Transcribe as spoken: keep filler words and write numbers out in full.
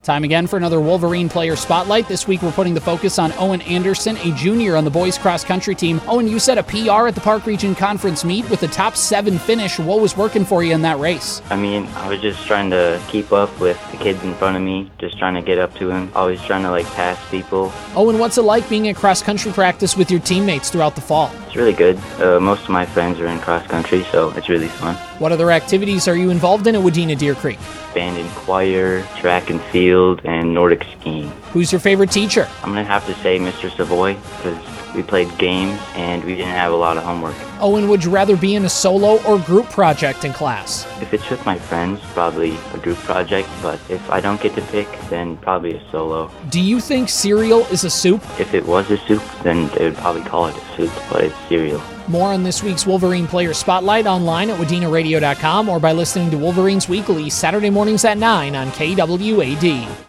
Time again for another Wolverine Player Spotlight. This week we're putting the focus on Owen Anderson, a junior on the boys cross-country team. Owen, you set a P R at the Park Region Conference meet with a top seven finish. What was working for you in that race? I mean, I was just trying to keep up with the kids in front of me, just trying to get up to them, always trying to like pass people. Owen, what's it like being at cross-country practice with your teammates throughout the fall? It's really good. Uh, most of my friends are in cross-country, so it's really fun. What other activities are you involved in at Wadena Deer Creek? Band and choir, track and field, and Nordic skiing. Who's your favorite teacher? I'm going to have to say Mister Savoy, because we played games and we didn't have a lot of homework. Owen, would you rather be in a solo or group project in class? If it's with my friends, probably a group project, but if I don't get to pick, then probably a solo. Do you think cereal is a soup? If it was a soup, then they would probably call it a soup, but it's cereal. More on this week's Wolverine Player Spotlight online at wadena radio dot com or by listening to Wolverines Weekly Saturday mornings at nine on K W A D.